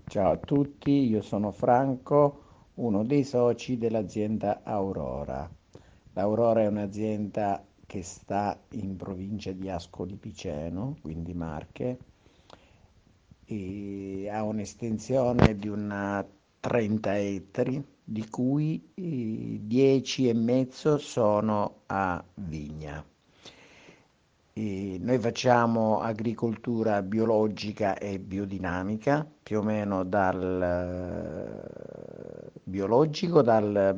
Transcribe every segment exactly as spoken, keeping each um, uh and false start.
Ciao a tutti, io sono Franco, uno dei soci dell'azienda Aurora. L'Aurora è un'azienda che sta in provincia di Ascoli Piceno, quindi Marche, e ha un'estensione di una trenta ettari, di cui eh, dieci e mezzo sono a vigna. E noi facciamo agricoltura biologica e biodinamica, più o meno dal eh, biologico dal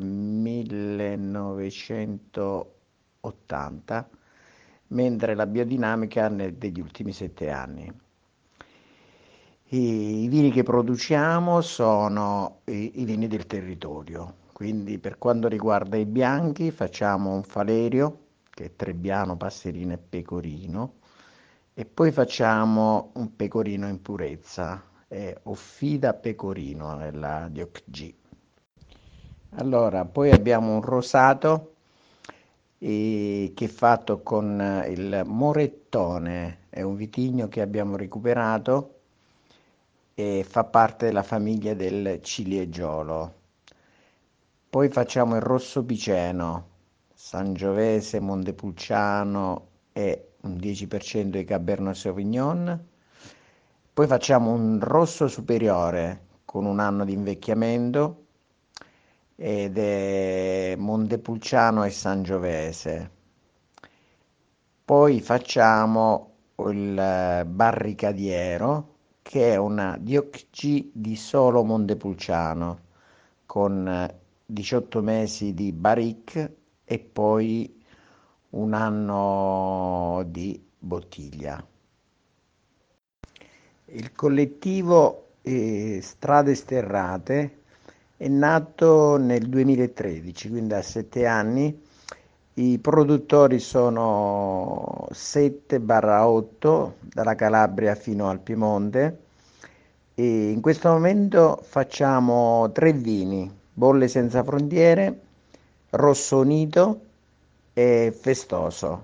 millenovecentottanta, mentre la biodinamica nel- degli ultimi sette anni. I, i vini che produciamo sono i, i vini del territorio, quindi per quanto riguarda i bianchi facciamo un Falerio, che è Trebbiano, Passerino e Pecorino, e poi facciamo un Pecorino in purezza, è Offida Pecorino, è la DOC G. Allora, poi abbiamo un rosato eh, che è fatto con eh, il Morettone, è un vitigno che abbiamo recuperato e fa parte della famiglia del ciliegiolo. Poi facciamo il rosso piceno, Sangiovese, Montepulciano e un dieci per cento di Cabernet Sauvignon. Poi facciamo un rosso superiore con un anno di invecchiamento ed è Montepulciano e Sangiovese. Poi facciamo il eh, Barricadiero, che è una D O C G di solo Montepulciano, con eh, diciotto mesi di barrique e poi un anno di bottiglia. Il collettivo eh, Strade Sterrate è nato nel duemilatredici, quindi da sette anni. I produttori sono sette otto dalla Calabria fino al Piemonte e in questo momento facciamo tre vini: Bolle Senza Frontiere, Rosso Unito e Festoso.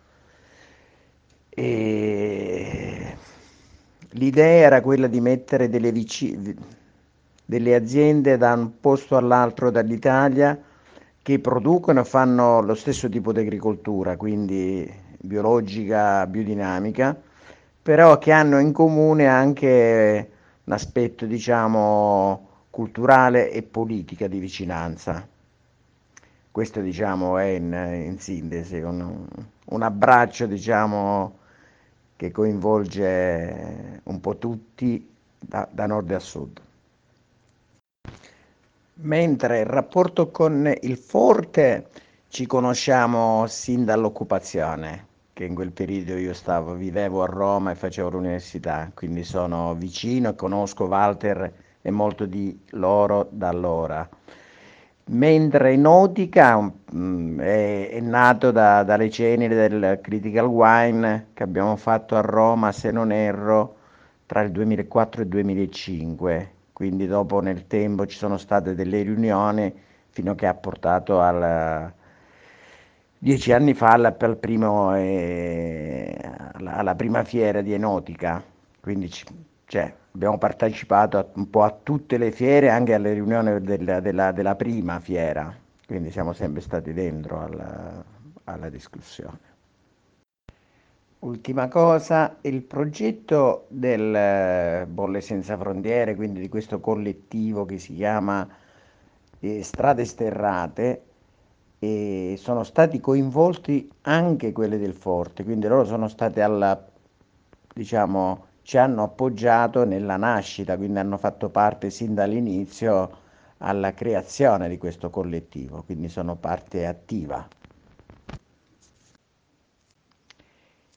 E l'idea era quella di mettere delle, vici- delle aziende da un posto all'altro dall'Italia che producono e fanno lo stesso tipo di agricoltura, quindi biologica, biodinamica, però che hanno in comune anche un aspetto, diciamo, culturale e politica di vicinanza. Questo, diciamo, è in, in sintesi un, un abbraccio, diciamo, che coinvolge un po' tutti da, da nord a sud. Mentre il rapporto con il forte ci conosciamo sin dall'occupazione, che in quel periodo io stavo, vivevo a Roma e facevo l'università, quindi sono vicino e conosco Walter e molto di loro da allora. Mentre Nautica mm, è, è nato da- dalle ceneri del Critical Wine che abbiamo fatto a Roma, se non erro, tra il duemilaquattro e il duemilacinque. Quindi dopo nel tempo ci sono state delle riunioni fino a che ha portato al, dieci anni fa al, al primo, eh, alla, alla prima fiera di Enotica. Quindi ci- cioè, abbiamo partecipato a- un po' a tutte le fiere, anche alle riunioni della, della- della prima fiera, quindi siamo sempre stati dentro alla, alla discussione. Ultima cosa, il progetto del eh, Bolle Senza Frontiere, quindi di questo collettivo che si chiama eh, Strade Sterrate, e sono stati coinvolti anche quelli del Forte, quindi loro sono stati alla, diciamo, ci hanno appoggiato nella nascita, quindi hanno fatto parte sin dall'inizio alla creazione di questo collettivo, quindi sono parte attiva.